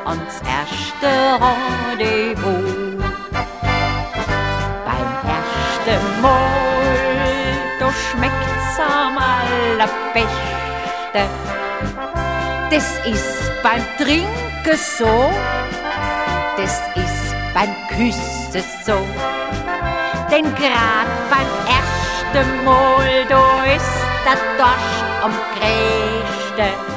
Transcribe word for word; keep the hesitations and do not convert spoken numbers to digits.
ans erste Rendezvous. Beim ersten Mal, da schmeckt's am allerbesten. Das ist beim Trinken so, das ist beim Küssen so. Denn grad beim ersten Mal, da ist der Dorsch am größten.